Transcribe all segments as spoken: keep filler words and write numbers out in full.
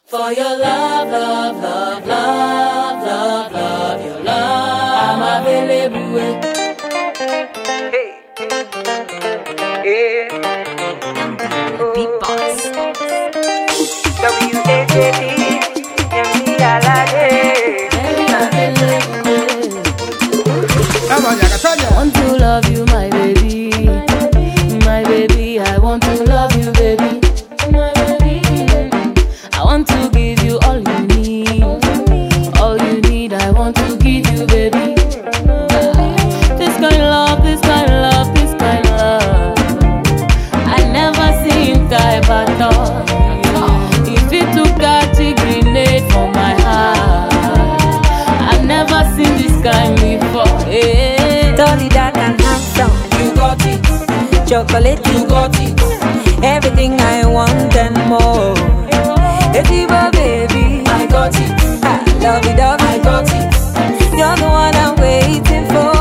For your love, love, love, love, love, love, your love, I'm available. Hey, yeah. Beatbox. W A J D, Yemi Alade. I want to love you, my baby, my baby. I want to love you, baby, my baby. I want to give you all you need, all you need. I want to give you, baby. This kind of love, this kind of love, this kind of love. I never seen type at all. If it took a grenade for my heart, I've never seen this kind before. Hey. Totally dark and handsome, You got it, chocolate, you got it. everything I want and more. Etiba baby, I got it, I love it, love I it. got it. You're the one I'm waiting for.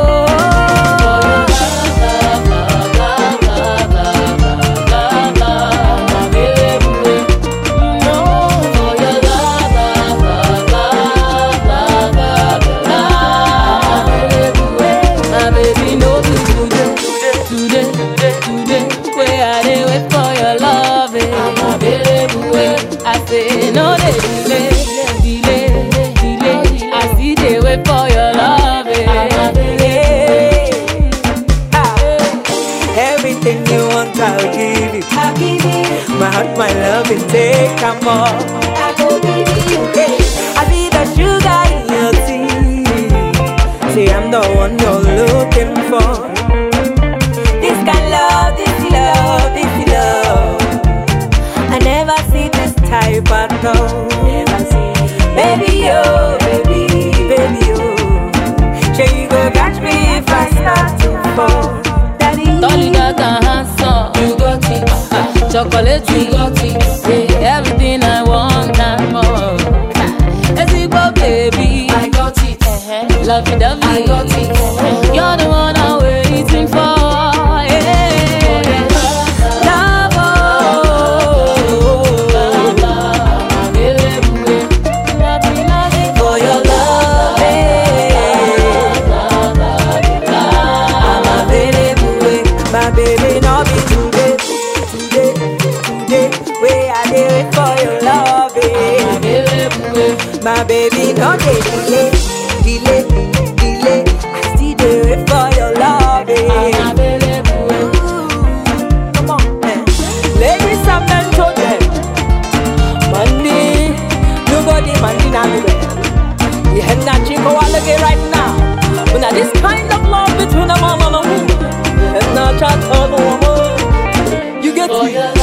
I say no delay, delay, delay. I see they wait for your love. Yeah. Ah. Everything you want, I'll give you. I'll give you, My heart, my love, and take come on. I go give you. Hey, I be the sugar in your tea. Say I'm the one you're looking for. This kind of love, this love, this love. I never see this type at all. Never see. Baby, oh, baby, baby, oh. Sure you go catch me if I start to fall. Daddy, Tolly that and handsome, you got it. Chocolate, you got it. Yeah, everything I want and more. Ezigbo baby, I got it. Love you, love you, I got it. You're the one I'm waiting for. baby, no be today, today, today. Where I dey for your love, my baby, no dey delay, delay, delay. I still dey wait for your love, come on, eh. Ladies and gentlemen, money, nobody money now me there. You head na chico alage right now. When I this kind of love between a man and a woman. And not chat on a woman. You get For me. your